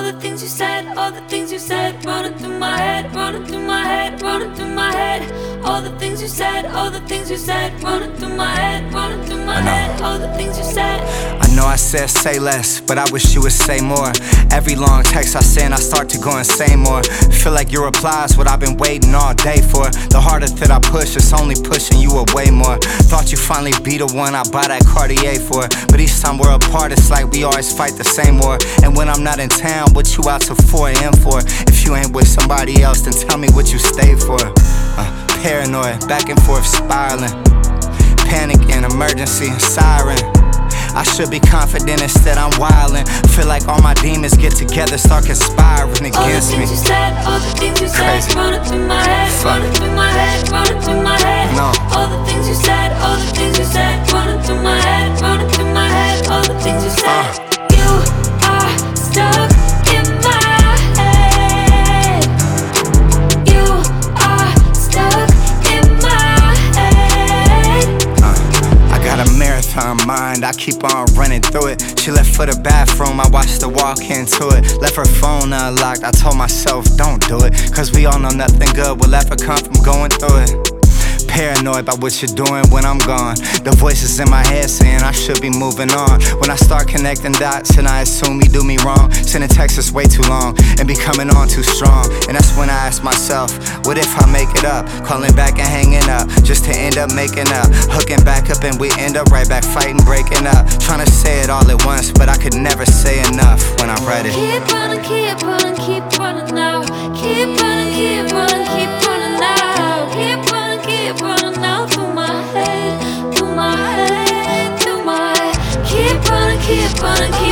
the things you said, all the things you said, running through my head, running through my head, running through my head. All the things you said, all the things you said, running through my head, running through my head. All the things you said. I know I said say less, but I wish you would say more. Every long text I send, I start to go and say more. Feel like your reply's what I've been waiting all day for. The harder that I push, it's only pushing you away more. Thought you finally be the one I buy that Cartier for, but each time we're apart, it's like we always fight the same war. And when I'm not in town, what you out till 4 AM for? If you ain't with somebody else, then tell me what you stayed for. Paranoid, back and forth spiraling, panic and emergency siren. I should be confident, instead I'm wildin'. Feel like all my demons get together, start conspiring against me. All the things you said, all the things you said, running through my head, running through my head, running through my head. No. All the things you said, all the things you said, running through my head, running through my head. All the things you said. You are stuck in my head. You are stuck in my head. I got a marathon mind, I keep on running through it. She left for the bathroom, I watched her walk into it. Left her phone unlocked, I told myself don't do it, cause we all know nothing good will ever come from going through it. Paranoid about what you're doing when I'm gone. The voices in my head saying I should be moving on. When I start connecting dots and I assume you do me wrong, sending texts is way too long and be coming on too strong. And that's when I ask myself, what if I make it up? Calling back and hanging up, just to end up making up. Hooking back up and we end up right back fighting, breaking up. Trying to say it all at once, but I could never say enough when I read it. Keep running, keep running, keep running now. Keep running, keep running, keep running now. Keep running, keep running now through my head, through my head, through my head. Keep running, keep running, keep